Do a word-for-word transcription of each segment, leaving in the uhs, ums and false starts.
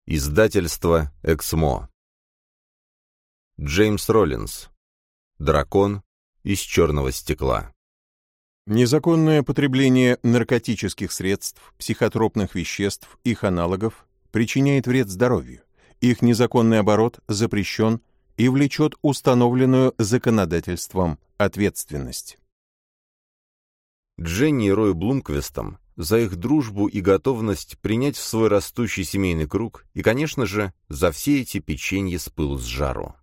Издательство «Эксмо». Джеймс Роллинс. Дракон из черного стекла. Незаконное потребление наркотических средств, психотропных веществ, их аналогов причиняет вред здоровью. Их незаконный оборот запрещен и влечет установленную законодательством ответственность. Дженни и Рой Блумквистом за их дружбу и готовность принять в свой растущий семейный круг и, конечно же, за все эти печенья с пылу с жару.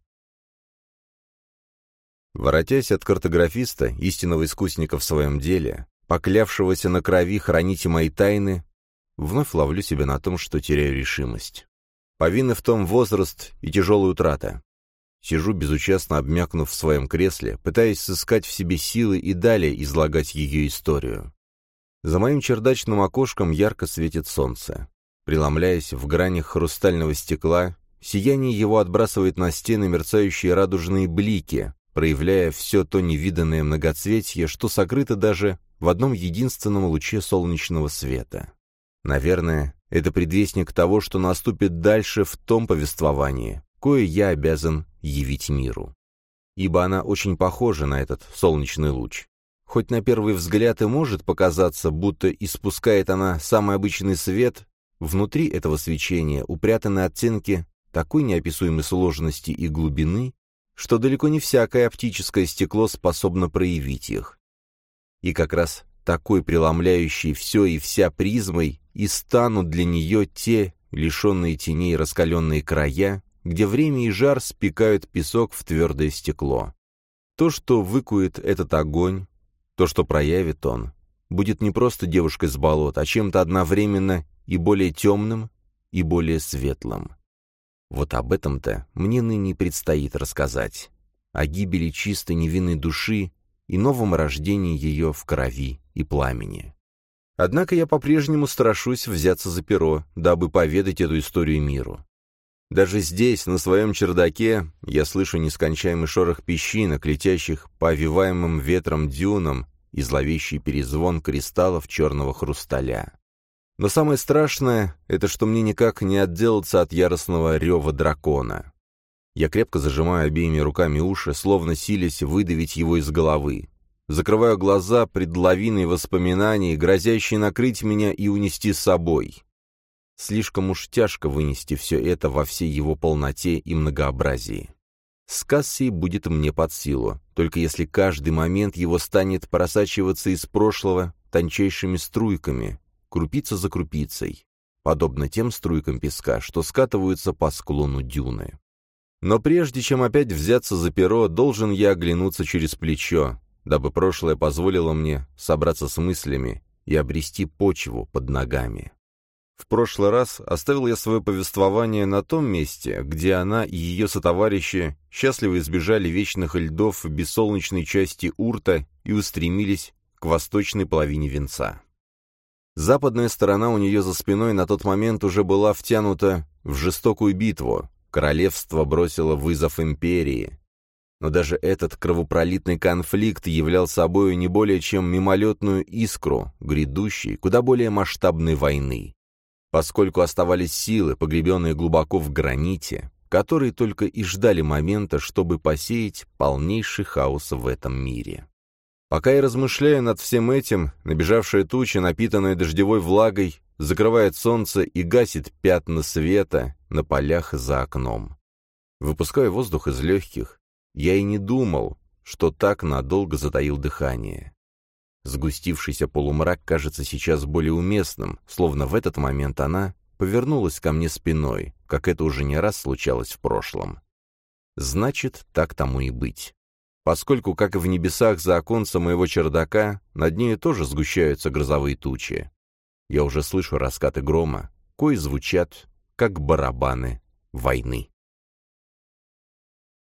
Воротясь от картографиста, истинного искусника в своем деле, поклявшегося на крови хранить мои тайны, вновь ловлю себя на том, что теряю решимость. Повинны в том возраст и тяжелая утрата. Сижу, безучастно обмякнув в своем кресле, пытаясь сыскать в себе силы и далее излагать ее историю. За моим чердачным окошком ярко светит солнце. Преломляясь в гранях хрустального стекла, сияние его отбрасывает на стены мерцающие радужные блики, проявляя все то невиданное многоцветье, что сокрыто даже в одном единственном луче солнечного света. Наверное, это предвестник того, что наступит дальше в том повествовании, кое я обязан явить миру. Ибо она очень похожа на этот солнечный луч. Хоть на первый взгляд и может показаться, будто испускает она самый обычный свет, внутри этого свечения упрятаны оттенки такой неописуемой сложности и глубины, что далеко не всякое оптическое стекло способно проявить их. И как раз такой преломляющей все и вся призмой и станут для нее те, лишенные теней раскаленные края, где время и жар спекают песок в твердое стекло. То, что выкует этот огонь, то, что проявит он, будет не просто девушкой с болот, а чем-то одновременно и более темным, и более светлым. Вот об этом-то мне ныне предстоит рассказать. О гибели чистой невинной души и новом рождении ее в крови и пламени. Однако я по-прежнему страшусь взяться за перо, дабы поведать эту историю миру. Даже здесь, на своем чердаке, я слышу нескончаемый шорох песчинок, летящих по овиваемым ветром дюнам и зловещий перезвон кристаллов черного хрусталя. Но самое страшное — это что мне никак не отделаться от яростного рева дракона. Я крепко зажимаю обеими руками уши, словно силясь выдавить его из головы. Закрываю глаза пред лавиной воспоминаний, грозящей накрыть меня и унести с собой. Слишком уж тяжко вынести все это во всей его полноте и многообразии. Сказ сей будет мне под силу, только если каждый момент его станет просачиваться из прошлого тончайшими струйками, крупица за крупицей, подобно тем струйкам песка, что скатываются по склону дюны. Но прежде чем опять взяться за перо, должен я оглянуться через плечо, дабы прошлое позволило мне собраться с мыслями и обрести почву под ногами. В прошлый раз оставил я свое повествование на том месте, где она и ее сотоварищи счастливо избежали вечных льдов в бессолнечной части Урта и устремились к восточной половине венца. Западная сторона у нее за спиной на тот момент уже была втянута в жестокую битву, королевство бросило вызов империи. Но даже этот кровопролитный конфликт являл собою не более чем мимолетную искру грядущей, куда более масштабной войны. Поскольку оставались силы, погребенные глубоко в граните, которые только и ждали момента, чтобы посеять полнейший хаос в этом мире. Пока я размышляю над всем этим, набежавшая туча, напитанная дождевой влагой, закрывает солнце и гасит пятна света на полях за окном. Выпуская воздух из легких, я и не думал, что так надолго затаил дыхание. Сгустившийся полумрак кажется сейчас более уместным, словно в этот момент она повернулась ко мне спиной, как это уже не раз случалось в прошлом. Значит, так тому и быть. Поскольку, как и в небесах за оконцем моего чердака, над нею тоже сгущаются грозовые тучи. Я уже слышу раскаты грома, кои звучат, как барабаны войны.